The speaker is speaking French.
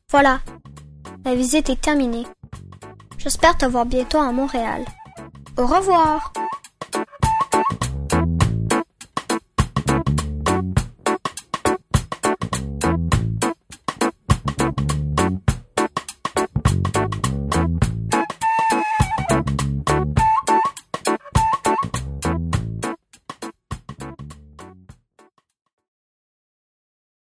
Voilà, la visite est terminée. J'espère te voir bientôt à Montréal. Au revoir!